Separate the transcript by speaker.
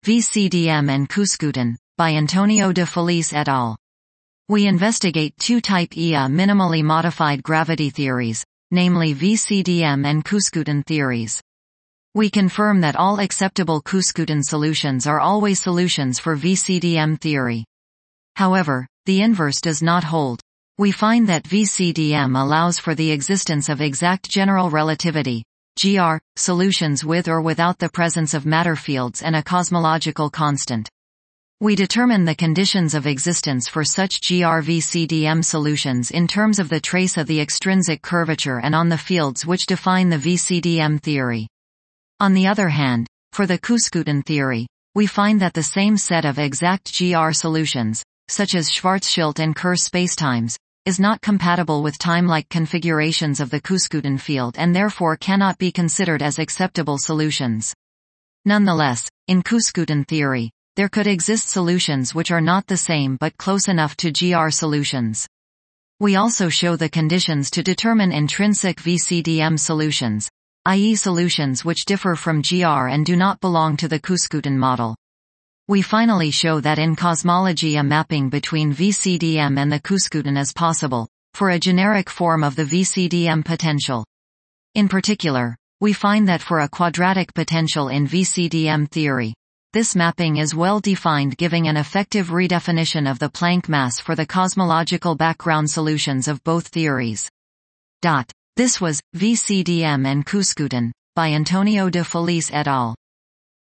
Speaker 1: VCDM and Kuskouten, by Antonio de Felice et al. We investigate two type Ia minimally modified gravity theories, namely VCDM and Kuskouten theories. We confirm that all acceptable Kuskouten solutions are always solutions for VCDM theory. However, the inverse does not hold. We find that VCDM allows for the existence of exact general relativity, GR, solutions with or without the presence of matter fields and a cosmological constant. We determine the conditions of existence for such GR-VCDM solutions in terms of the trace of the extrinsic curvature and on the fields which define the VCDM theory. On the other hand, for the Kuskouten theory, we find that the same set of exact GR solutions, such as Schwarzschild and Kerr spacetimes, is not compatible with time-like configurations of the Kuskouten field and therefore cannot be considered as acceptable solutions. Nonetheless, in Kuskouten theory, there could exist solutions which are not the same but close enough to GR solutions. We also show the conditions to determine intrinsic VCDM solutions, i.e. solutions which differ from GR and do not belong to the Kuskouten model. We finally show that in cosmology a mapping between VCDM and the Kuskouten is possible, for a generic form of the VCDM potential. In particular, we find that for a quadratic potential in VCDM theory, this mapping is well defined, giving an effective redefinition of the Planck mass for the cosmological background solutions of both theories. This was VCDM and Kuskouten, by Antonio de Felice et al.